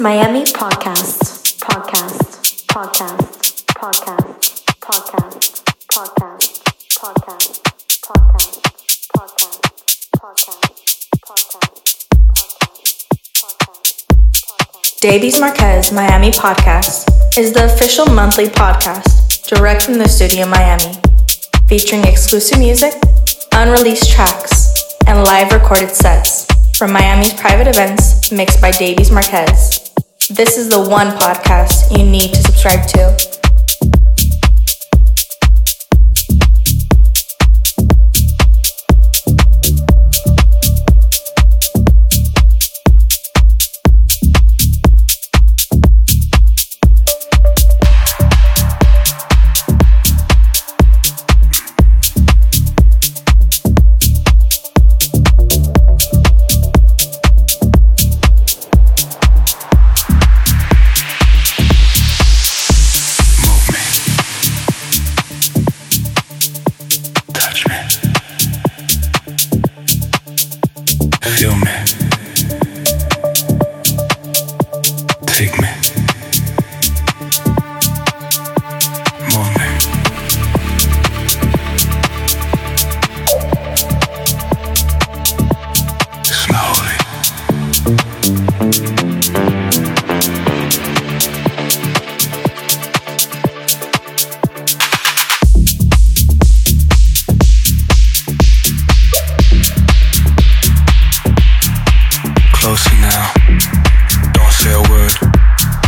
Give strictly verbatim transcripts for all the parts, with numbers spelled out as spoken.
Miami Podcast, Podcast, Podcast, Podcast, Podcast, Podcast, Podcast, Podcast, Podcast, Podcast, Podcast, Davies Marquez Miami Podcast is the official monthly podcast direct from the studio in Miami, featuring exclusive music, unreleased tracks, and live recorded sets from Miami's private events mixed by Davies Marquez. This is the one podcast you need to subscribe to. Feel me. Take me. Move me. Slowly. Closer now, don't say a word.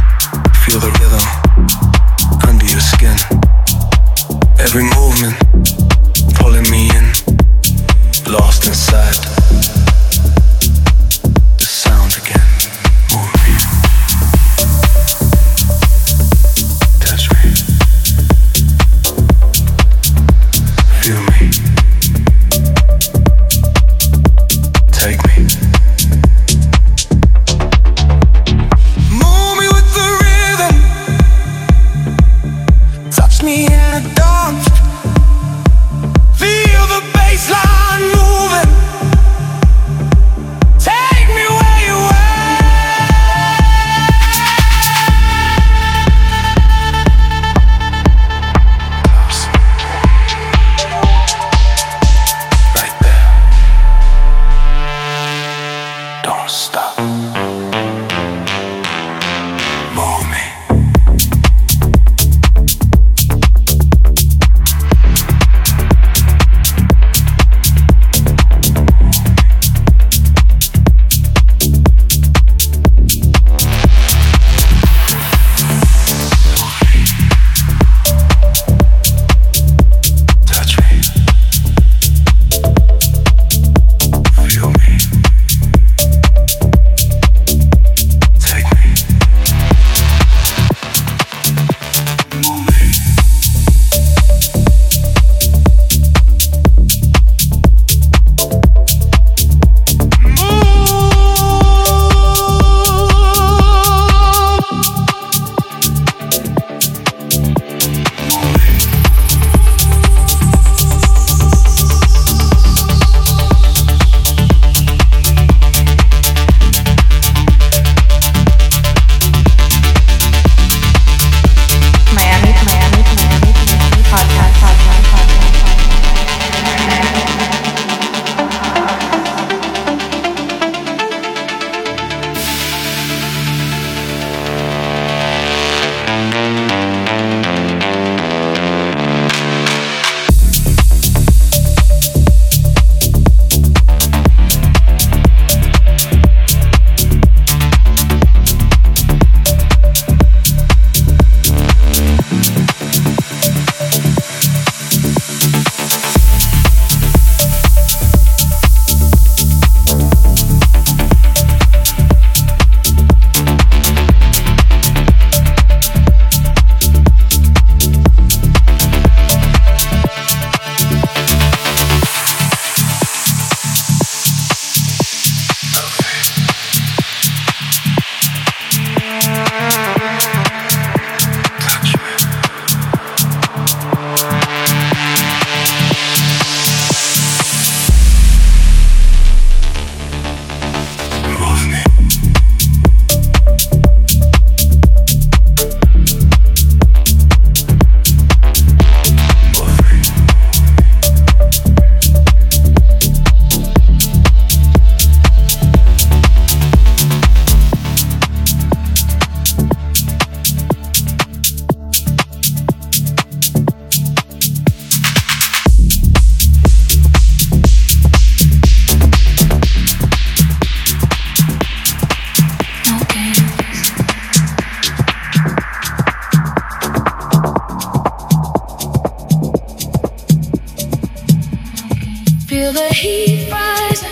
the heat rises.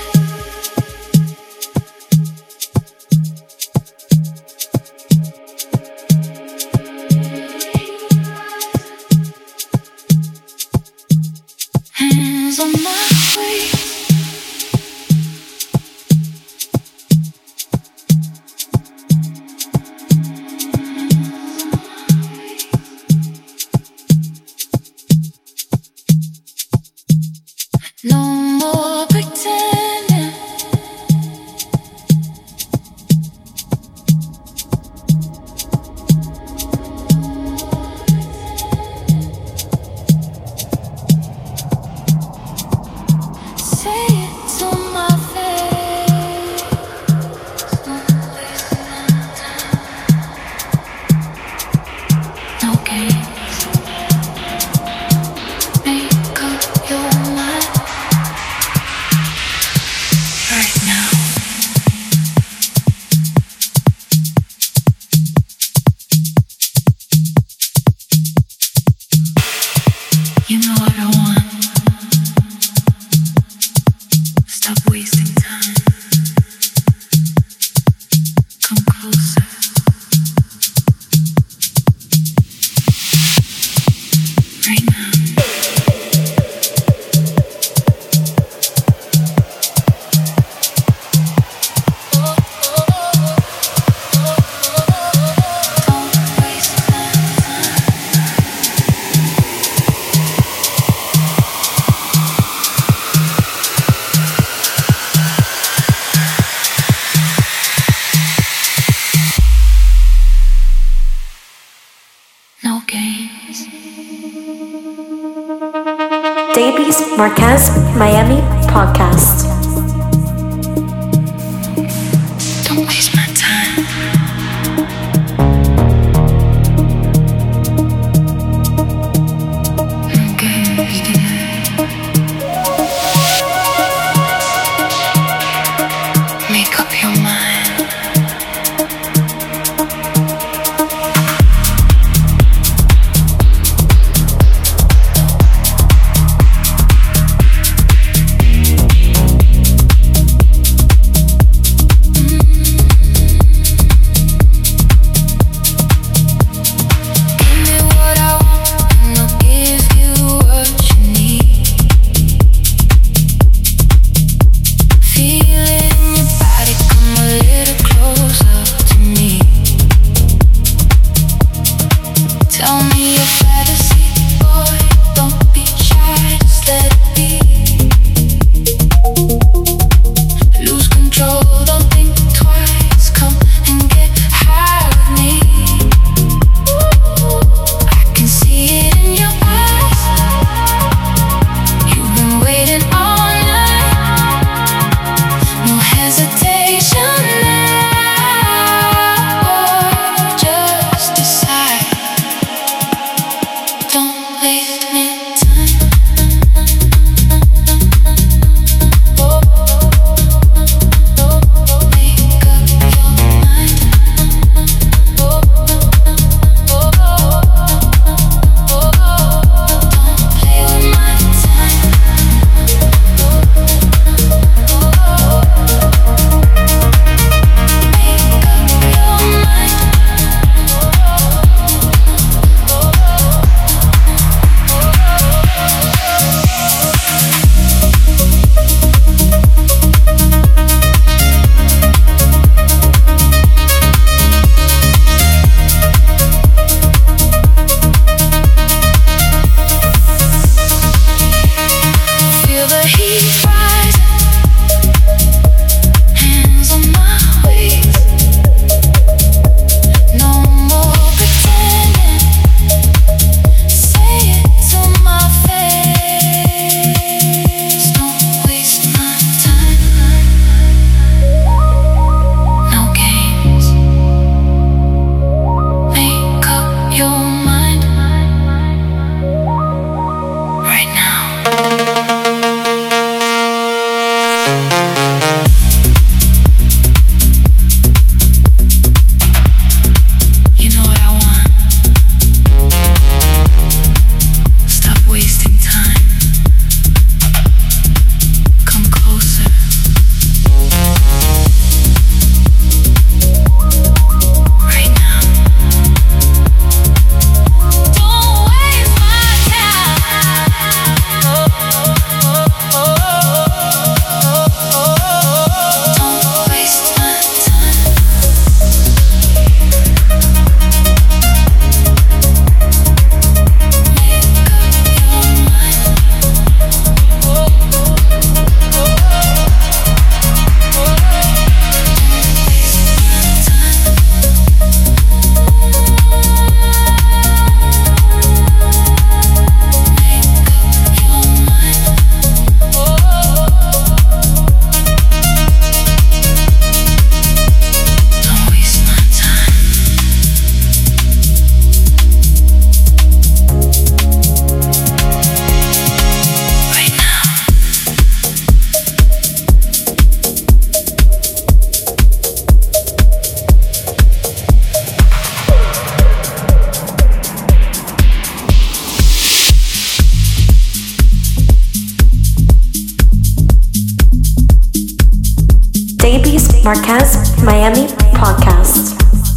Hands on my waist. No more pretending. Say it to my face. No wasting time. No games. Make up your mind. Right now. You know what I want. Stop wasting time. Come closer. Right now. No games. Davies Marquez Miami Podcast. Don't waste my time. No games. Make up your mind. Marquez Miami Podcast.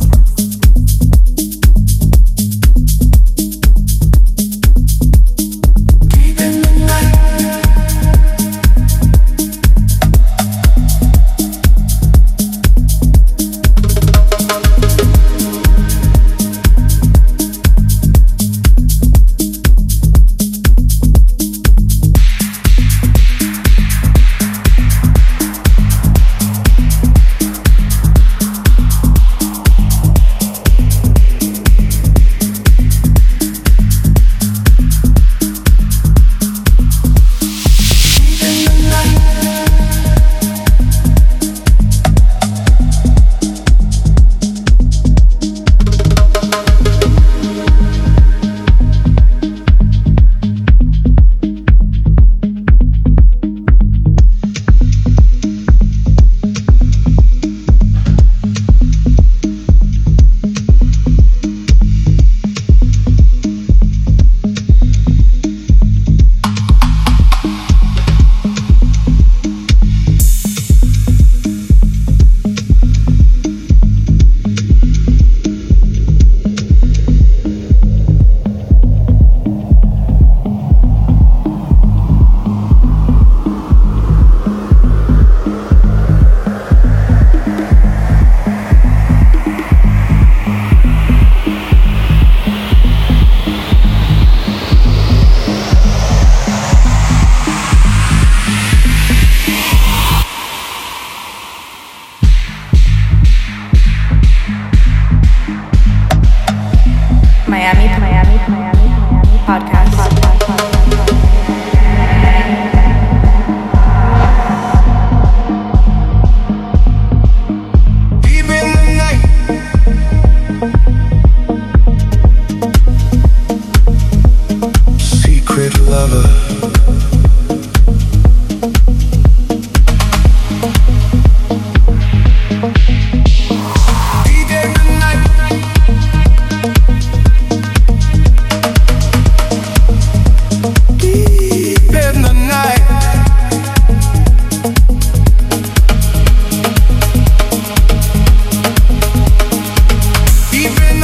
Miami, Miami, Miami, Miami podcast. podcast, podcast. Deep in the night, secret lover. Even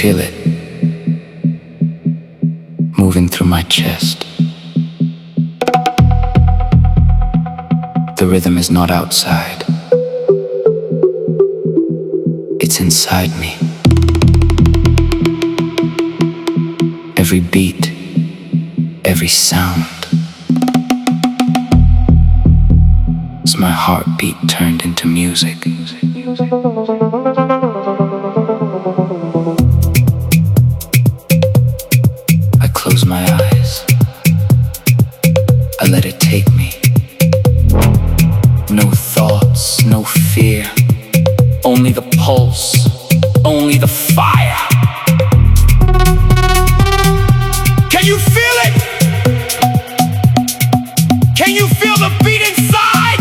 feel it moving through my chest. The rhythm is not outside. It's inside me. Every beat, every sound is my heartbeat turned into music. I close my eyes. I let it take me. No thoughts, no fear. Only the pulse, only the fire. Can you feel it? Can you feel the beat inside?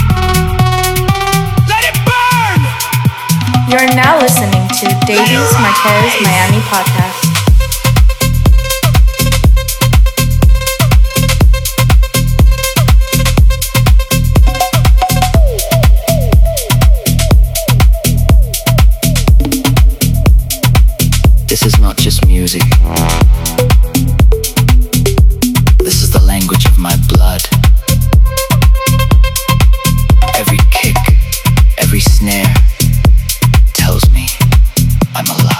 Let it burn! You're now listening to Davies Marquez Miami Podcast. This is not just music. This is the language of my blood. Every kick, every snare tells me I'm alive.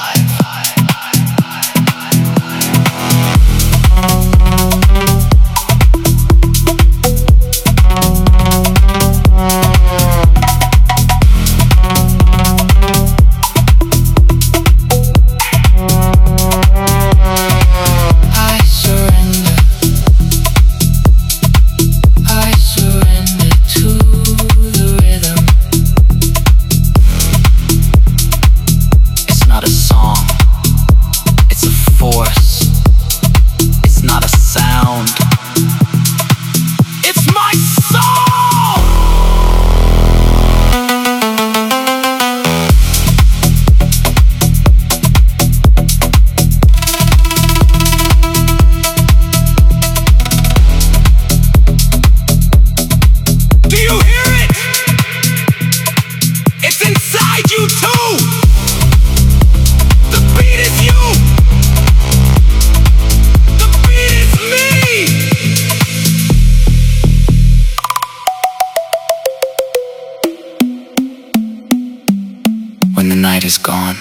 When the night is gone,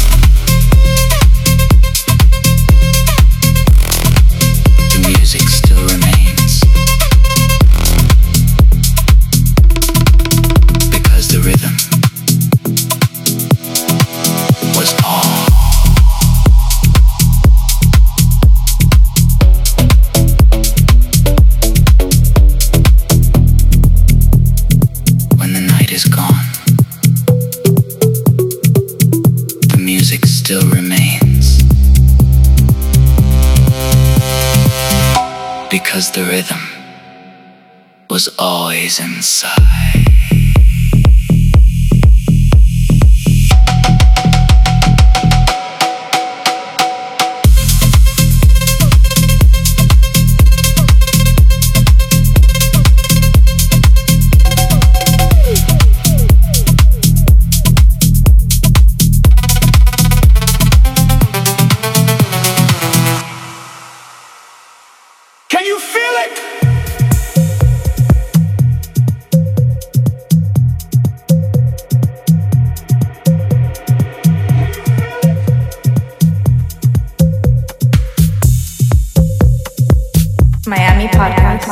the music still remains, because the rhythm was all. When the night is gone, music still remains, because the rhythm was always inside. Can you feel it? Miami Podcast.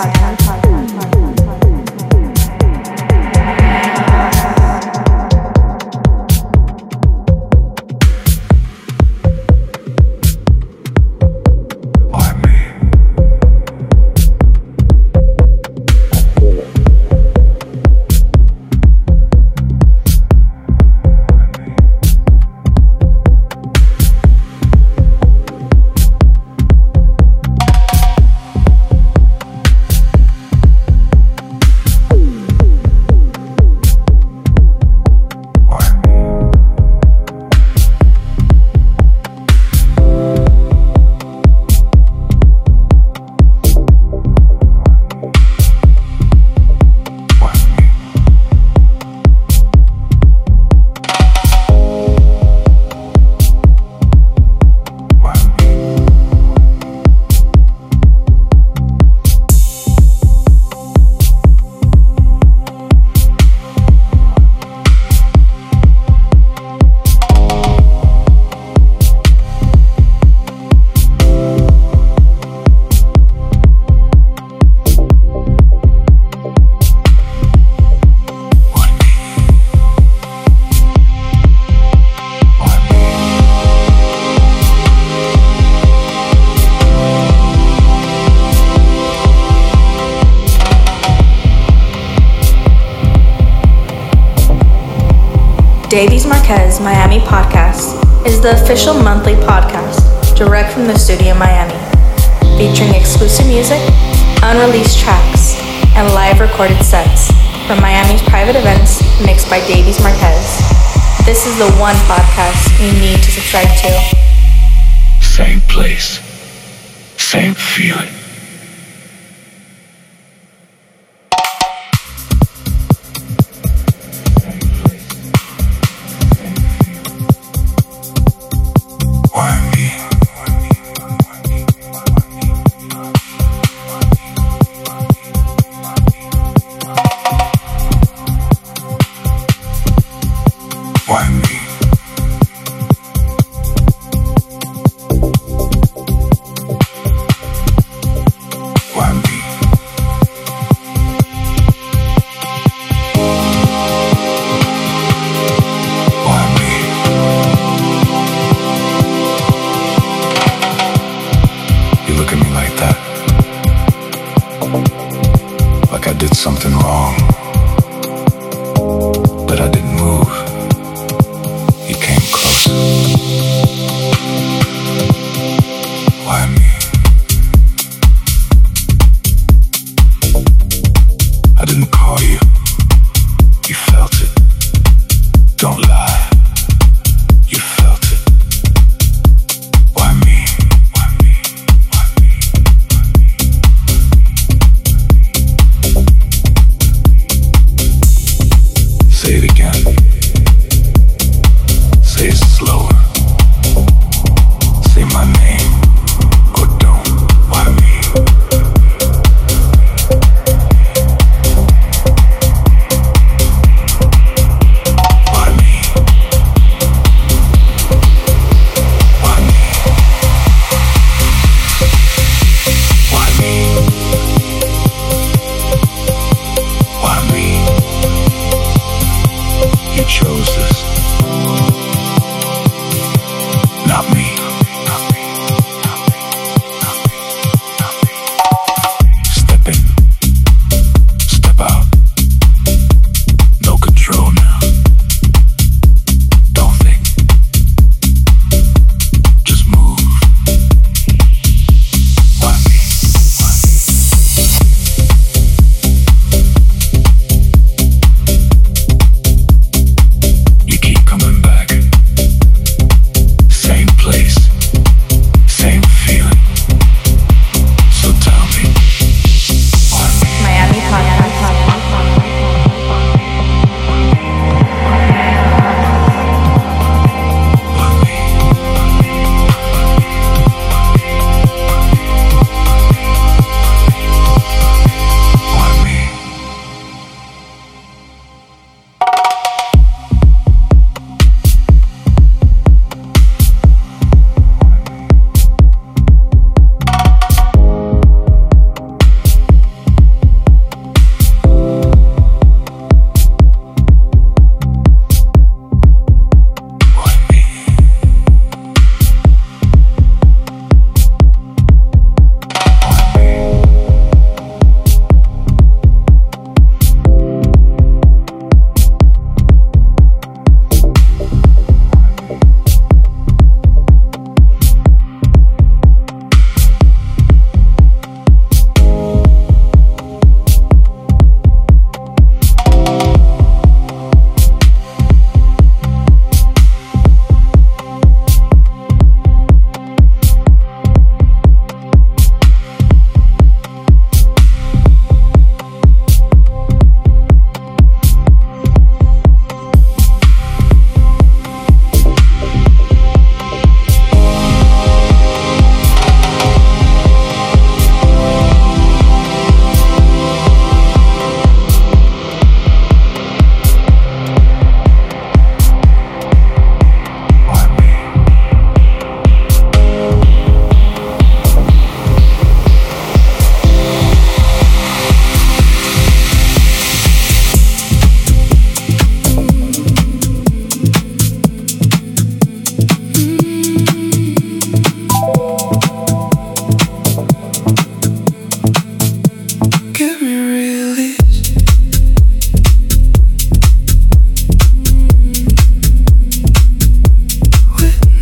Davies Marquez Miami Podcast is the official monthly podcast direct from the studio in Miami, featuring exclusive music, unreleased tracks, and live recorded sets from Miami's private events mixed by Davies Marquez. This is the one podcast you need to subscribe to. Same place, same feeling. Why me? Why me?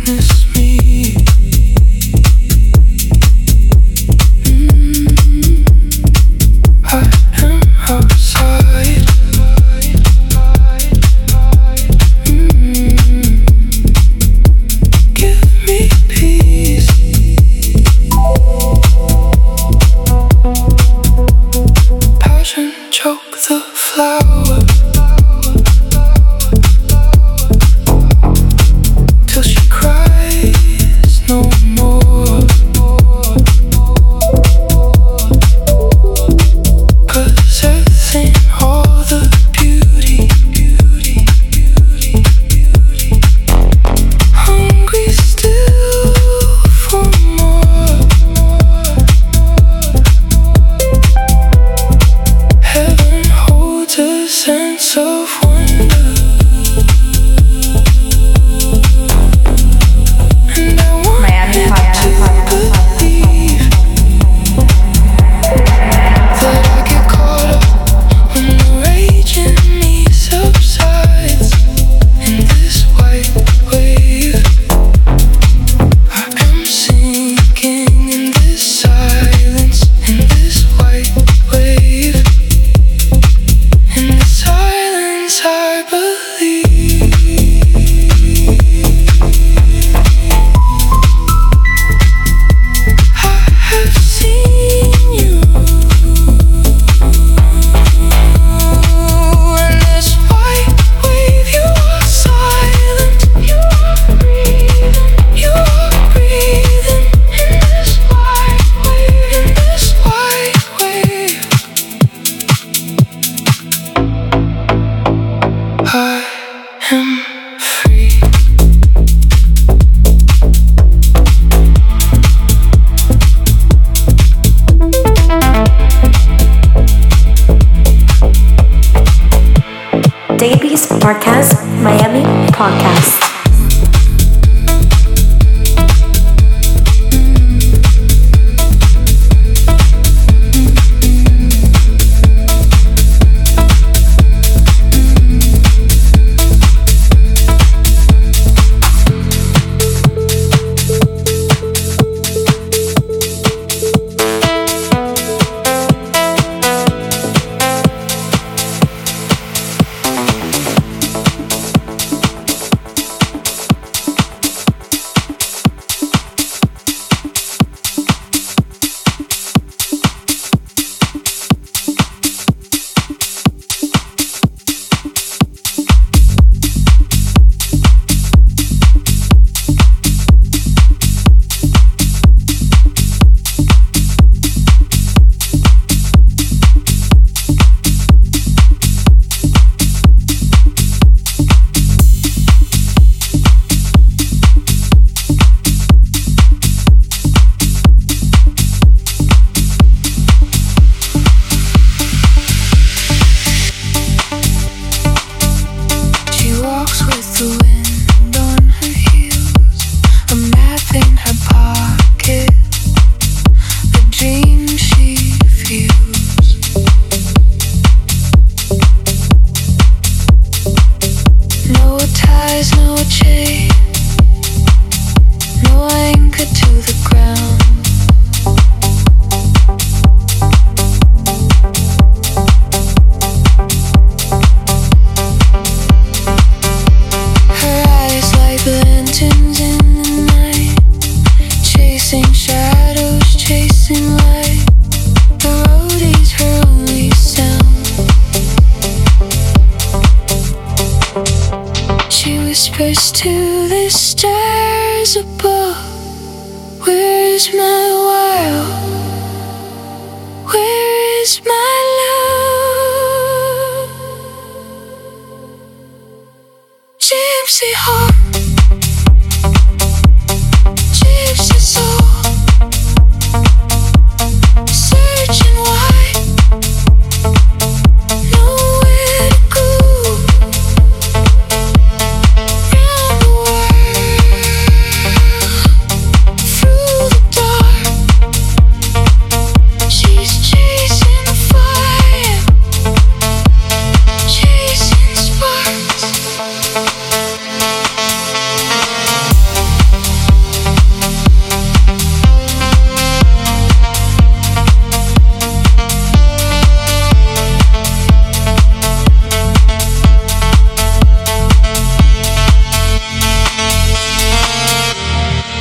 Marquez Miami Podcast.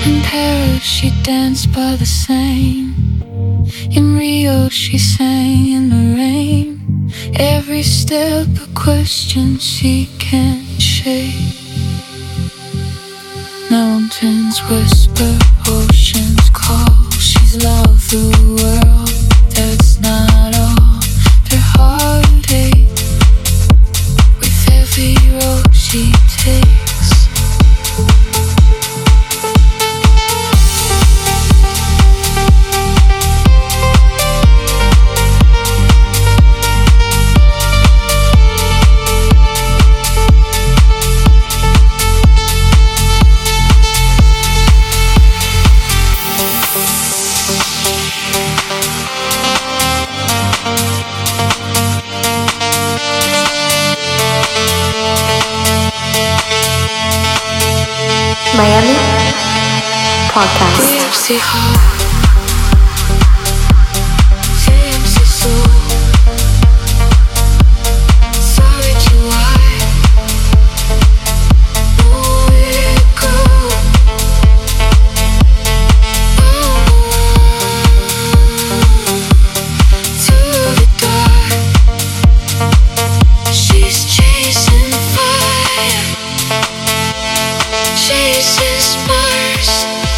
In Paris she danced by the Seine. In Rio she sang in the rain. Every step a question she can't shake. Mountains whisper, oceans call. She's loved the world, that's not all. Their heartache with every road she takes. Miami Podcast. D M C Hall, D M C Soul, sorry to why, nowhere to go. Oh, to the dark, she's chasing fire. Chases Mars.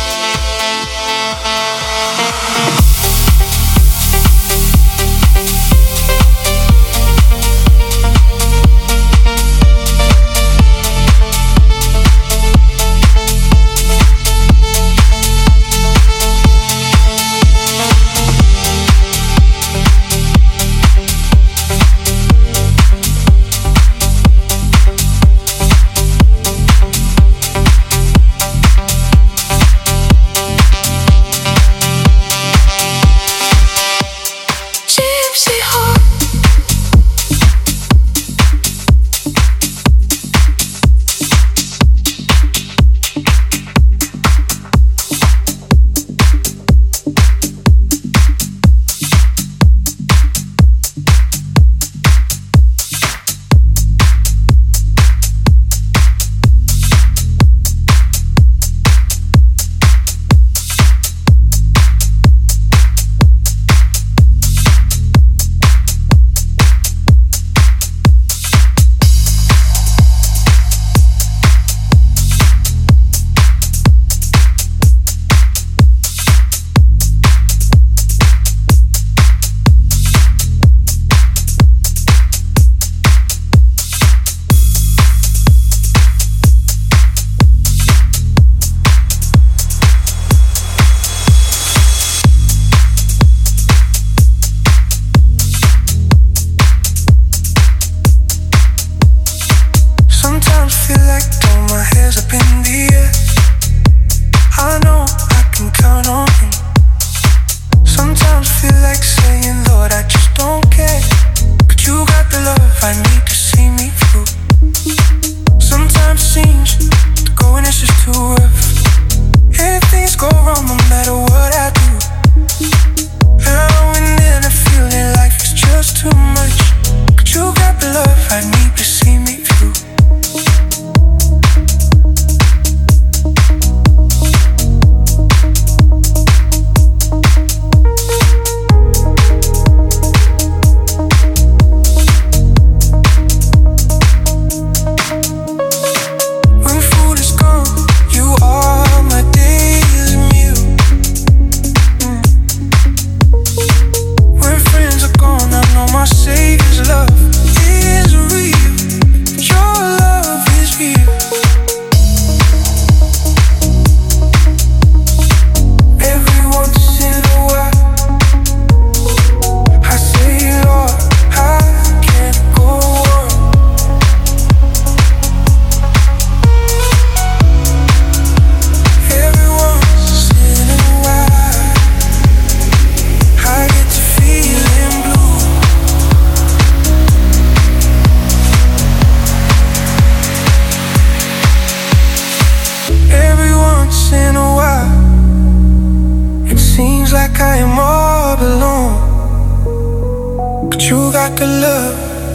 got the love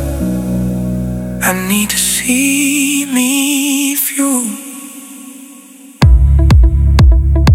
I need to see me through.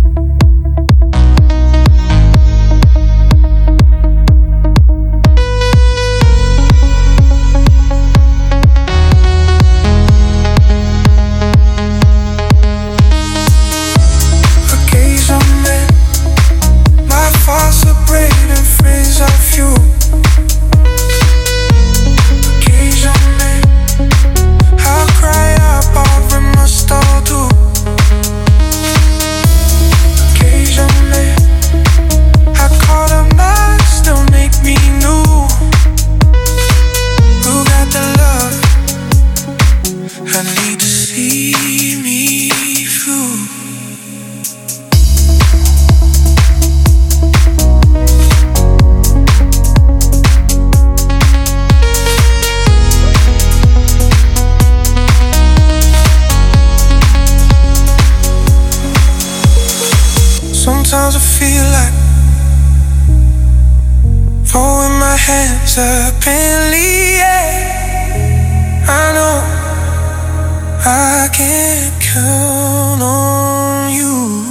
Sometimes I feel like throwing my hands up in the air. I know I can't count on you.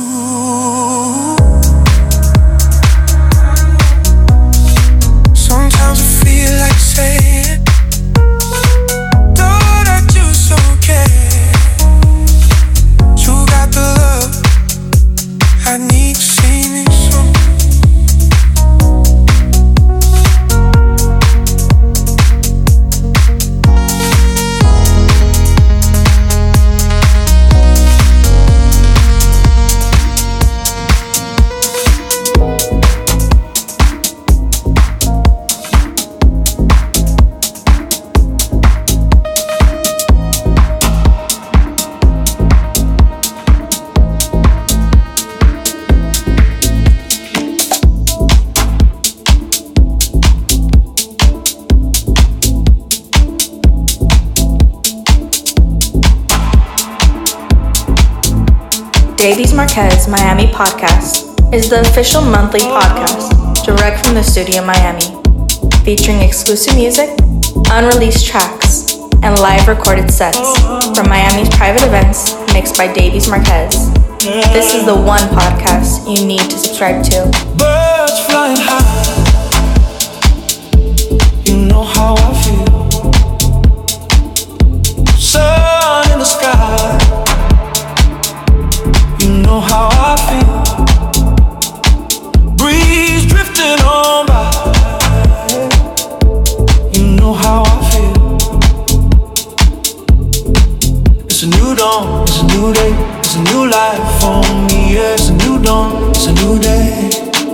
Sometimes I feel like saying, Lord, I just don't care. You got the love I need to sing this song. Davies Marquez Miami Podcast is the official monthly podcast direct from the studio in Miami, featuring exclusive music, unreleased tracks, and live recorded sets from Miami's private events mixed by Davies Marquez. This is the one podcast you need to subscribe to. Birds flying high, you know how I feel. Sun in the sky, you know how I feel. Breeze drifting on by, you know how I feel. It's a new dawn, it's a new day, it's a new life for me. Yeah, it's a new dawn, it's a new day.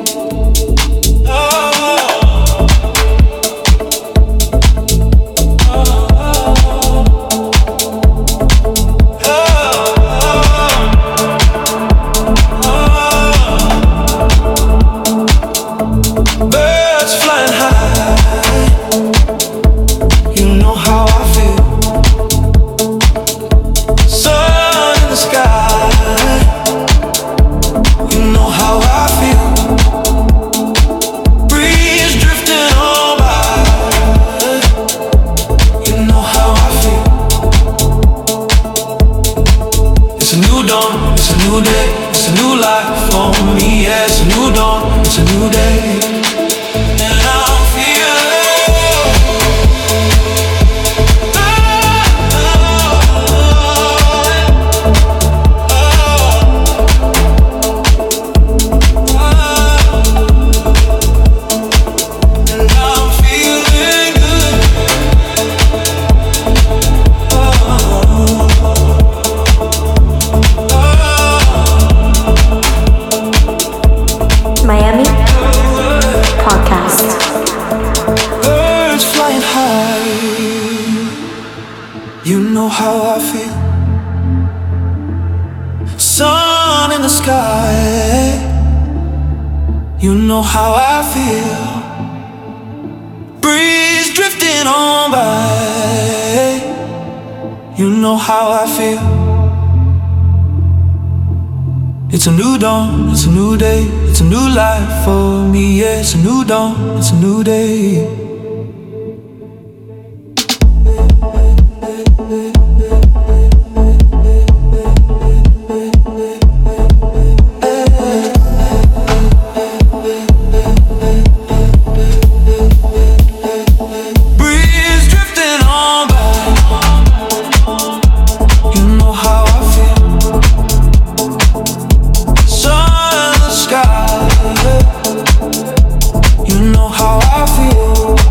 It's a new dawn, it's a new day, it's a new life for me. Yeah, it's a new dawn, it's a new day. You know how I feel.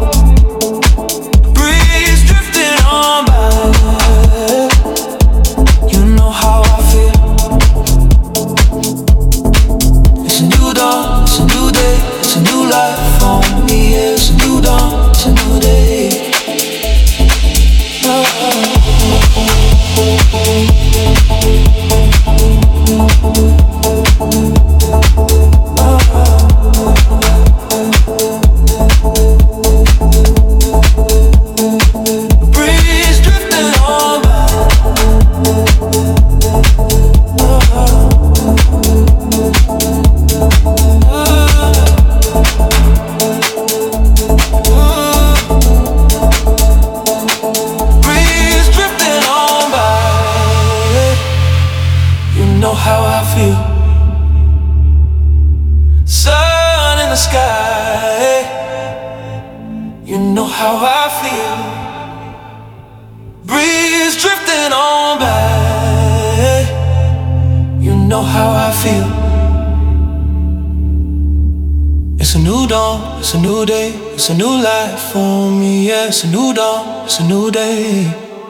sky. You know how I feel. Breeze drifting on by. You know how I feel. It's a new dawn, it's a new day, it's a new life for me. Yeah, it's a new dawn, it's a new day.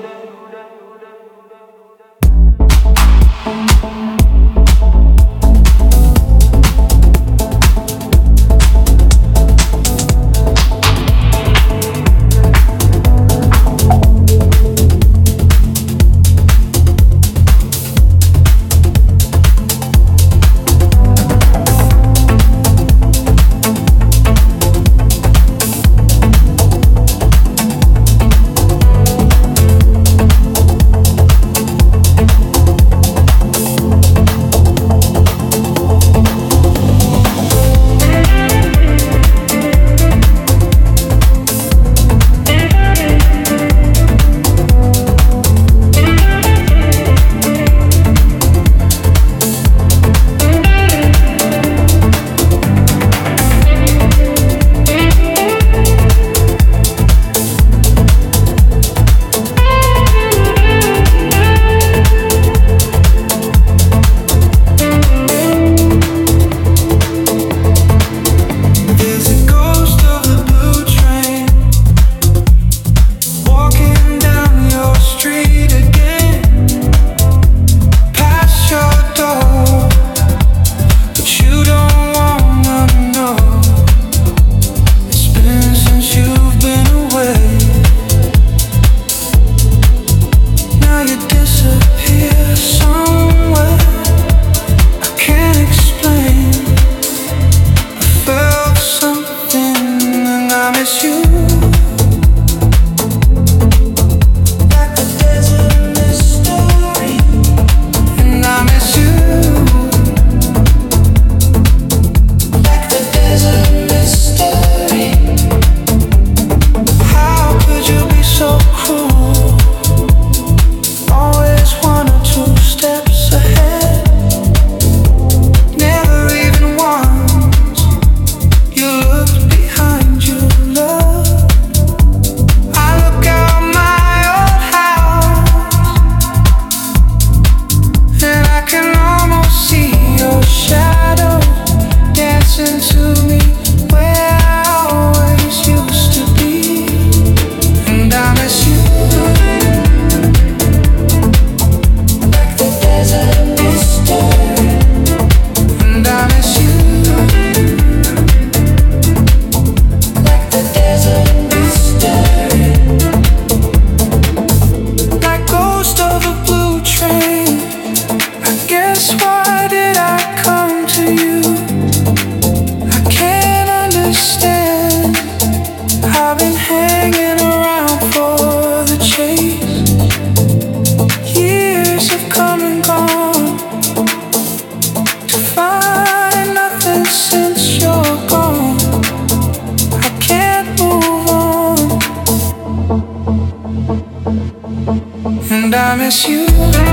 I miss you.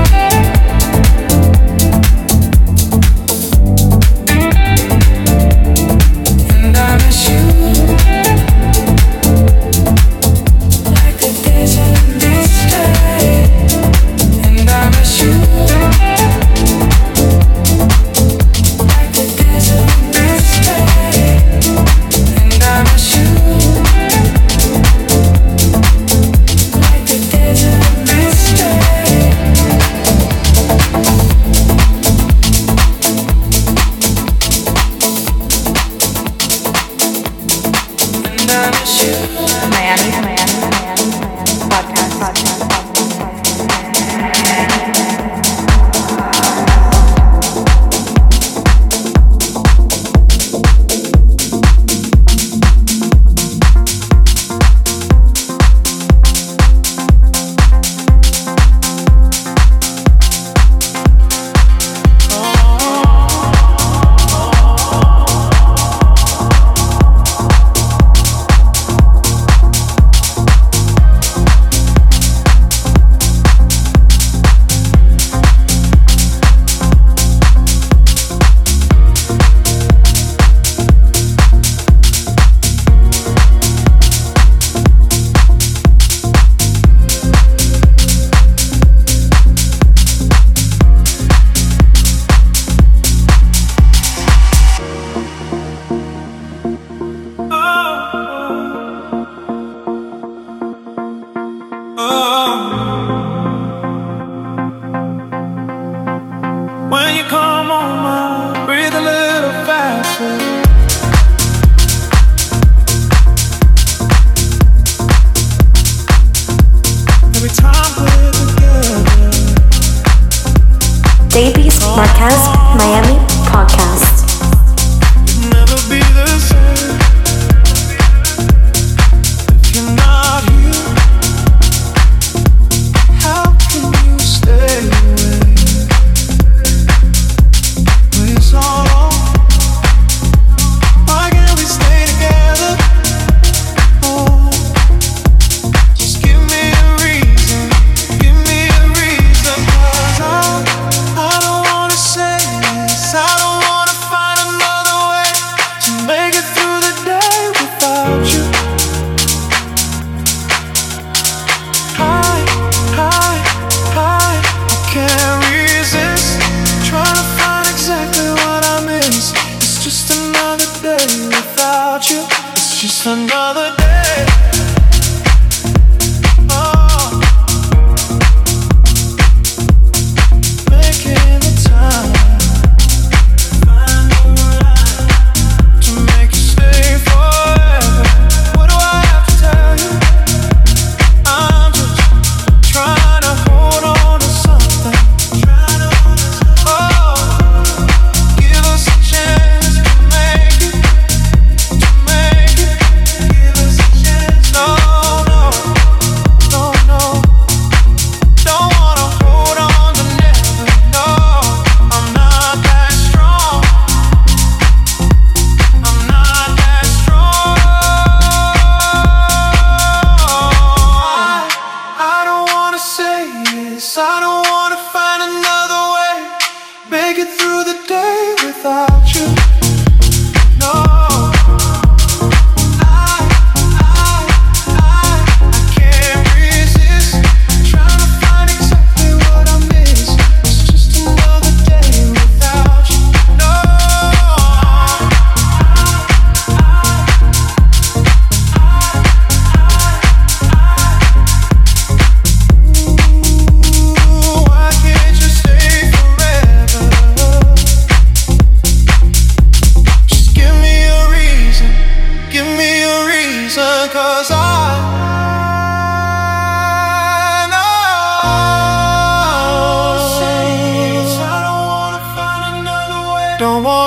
And I miss you. Like the desert mystery. And I miss you. Like the desert mystery. And I miss you. Like the desert mystery. And I miss you. Miami, Miami, Miami, Miami. Podcast, podcast, podcast.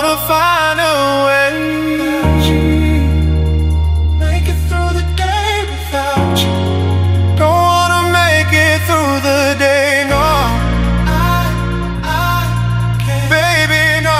wanna find a way. Make it through the day without you. Don't wanna make it through the day, no. I, I can't. Baby, no.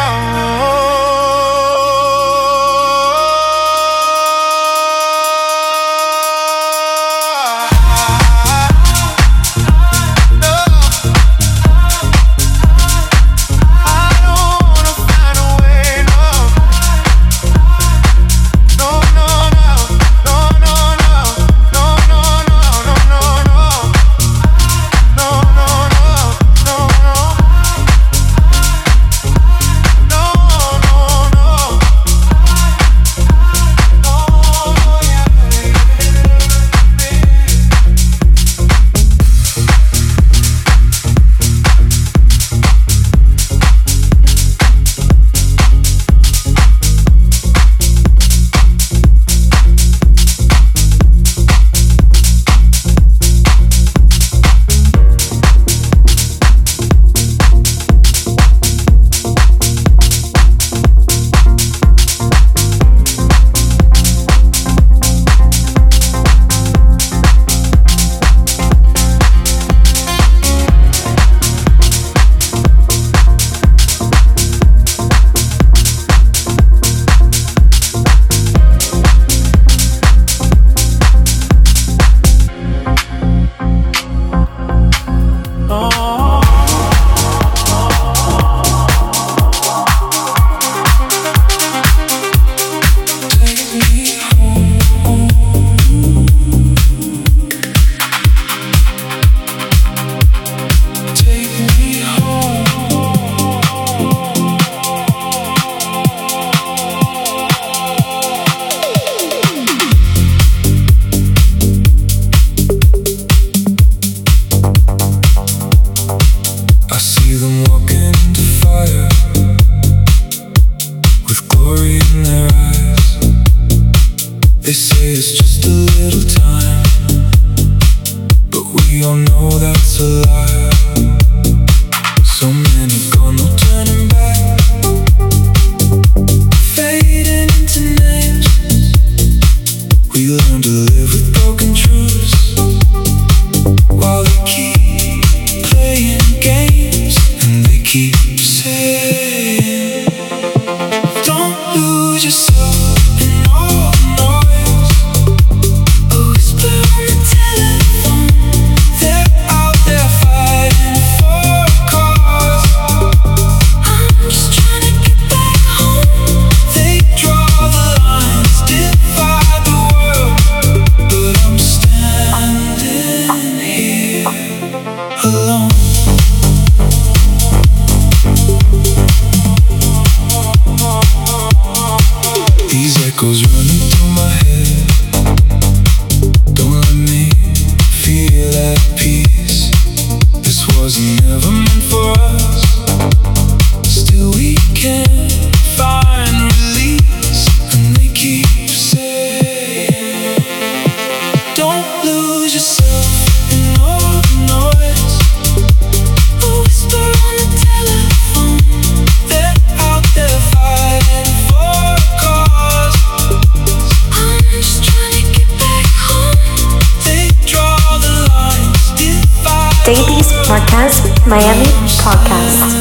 Davies Marquez Miami Podcast.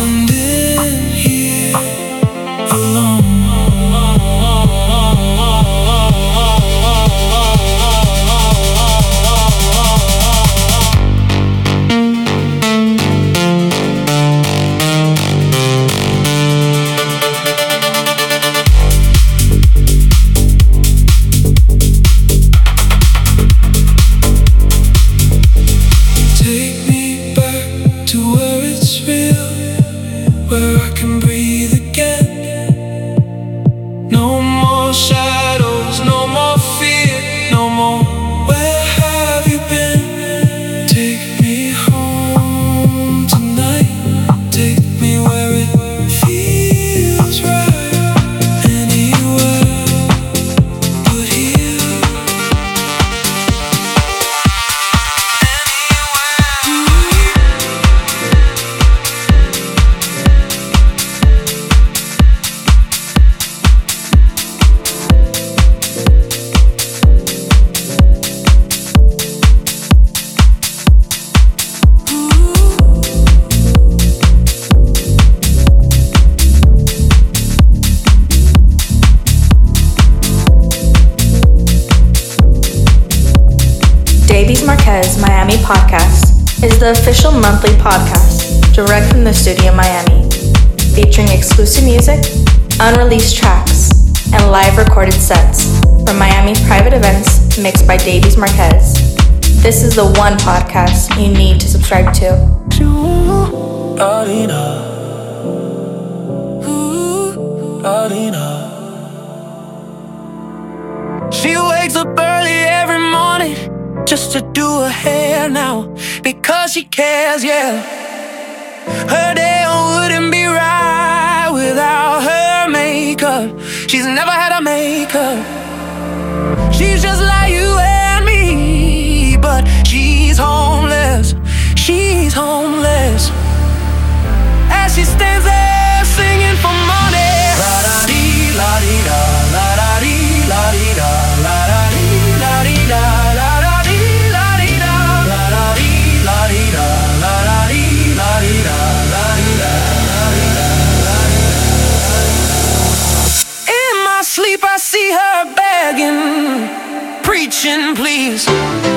Take me back to where it's real. Marquez Miami Podcast is the official monthly podcast direct from the studio in Miami, featuring exclusive music, unreleased tracks, and live recorded sets from Miami private events mixed by Davies Marquez. This is the one podcast you need to subscribe to. She wakes up early every morning just to do her hair now, because she cares, yeah. Her day wouldn't be right without her makeup. She's never had a makeup. She's just like you and me, but she's homeless. She's homeless. As she stands there singing for money. La-da-dee, la-dee-da, la-da-dee, la-dee-da, la-da-dee, la-dee-da, la-da-dee, la-dee-da, la-da-dee, la-dee-da, la-da-dee, la-dee-da, la-dee-da, la-dee-da, la-dee-da. In my sleep I see her begging, preaching, please.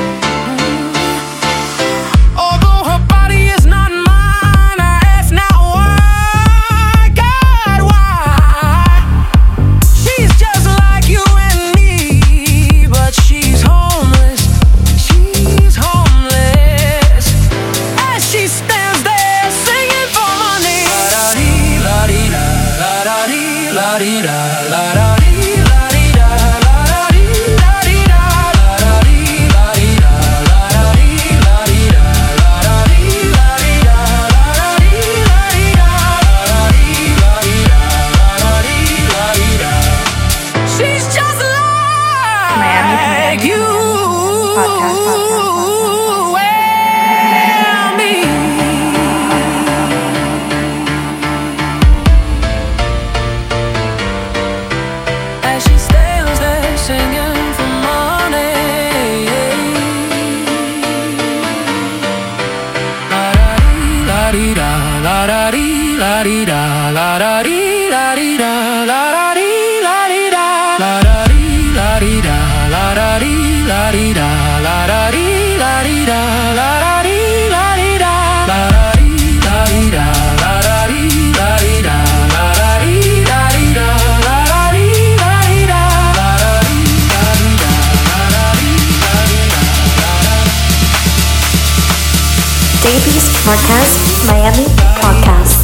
Davies Marquez Miami Podcast.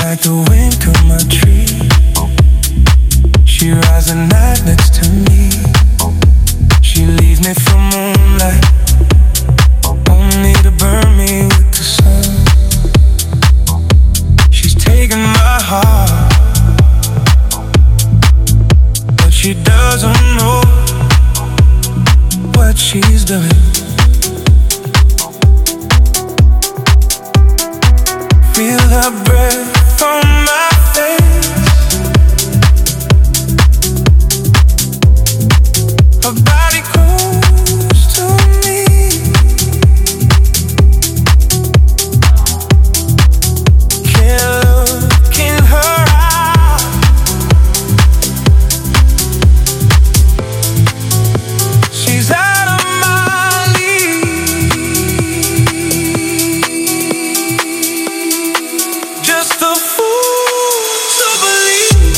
like the wind through my tree. She rides at night next to me. She leaves me for moonlight, only to burn me with the sun. She's taking my heart, but she doesn't know what she's doing. Feel her breath on my face. Her body close to me. Can't look in her eyes. She's out of my league. Just a fool to believe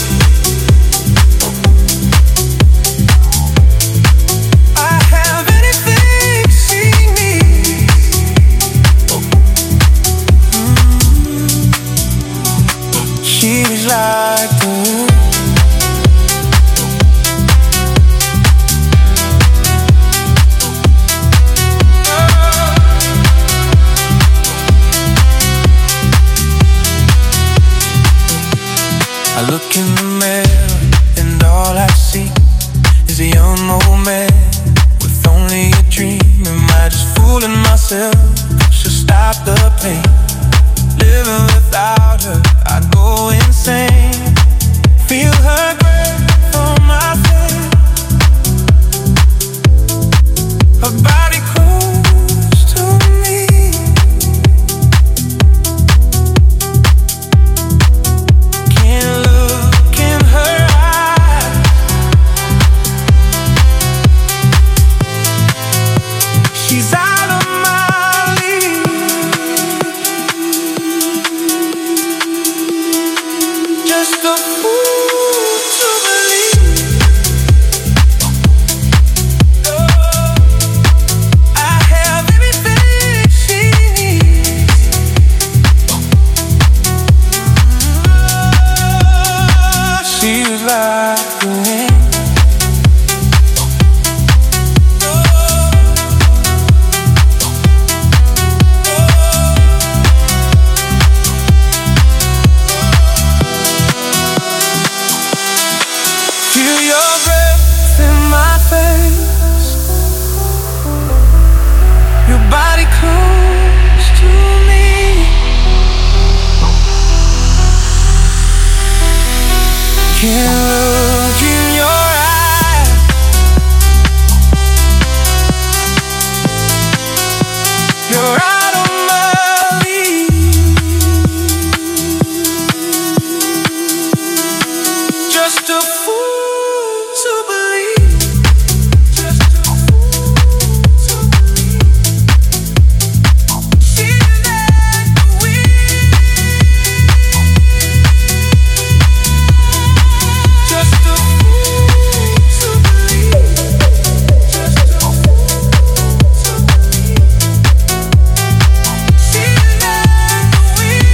I have anything she needs. Mm. She's like the wind. I look in the mirror and all I see is a young old man with only a dream. Am I just fooling myself? Should stop the pain. Living without her, I go insane. Feel her breath on my face. Her body close to me. Can't look in her eyes. She's out of my league. Just a fool to believe oh, I have everything she needs. Oh, she's like the wind. Feel your breath in my face. Your body close to me. Can't look in your eyes. You're out of my league. Just a fool to believe. Just a fool to believe. She's like the wind. Just a fool to believe. Just a fool to believe. She's like the wind.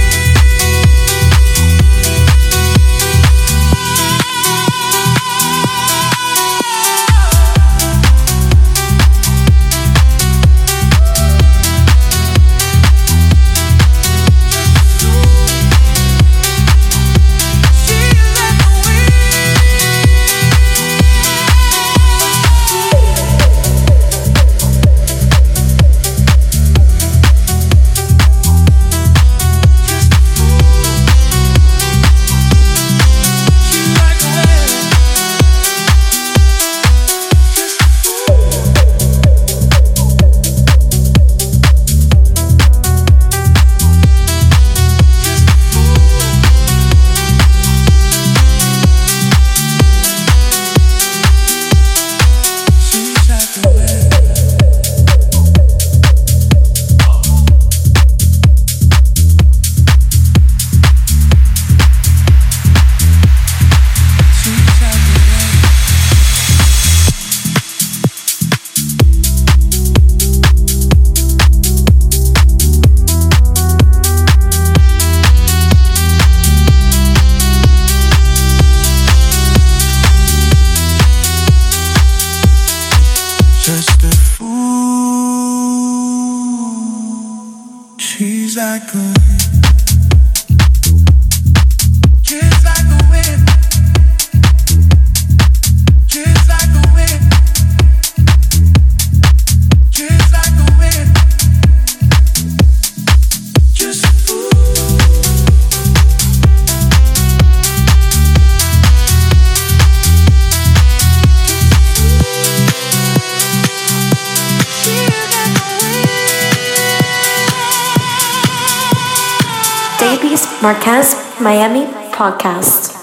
like a wind. Just like a wind. Just like a wind. Just like a wind. Just a fool. Davies Marquez Miami Podcast.